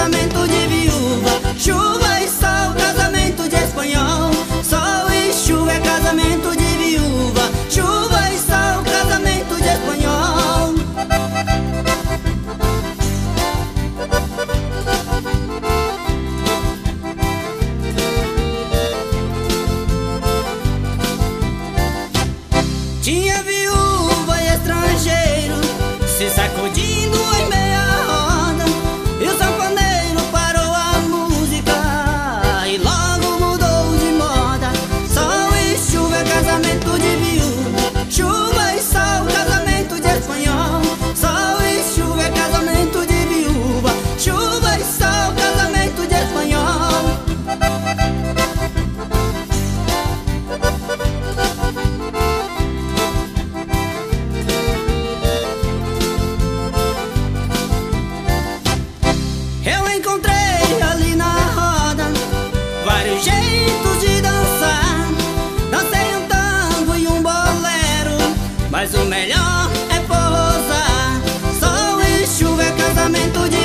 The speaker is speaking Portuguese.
casamento de viúva. Chuva e sol, casamento de espanhol. Sol e chuva é casamento de viúva. Chuva e sol, casamento de espanhol. Tinha viúva e estrangeiro se sacudindo em meia roda, e o sanfoneiro parou a música e logo mudou de moda. Sol e chuva é casamento de viúva. Chuva e sol, casamento de espanhol. Sol e chuva é casamento de viúva. Chuva e sol, casamento de espanhol. Eu encontrei ali na roda vários jeitos de dançar. Dancei um tango e um bolero, mas o melhor é forrozar. Sol e chuva é casamento de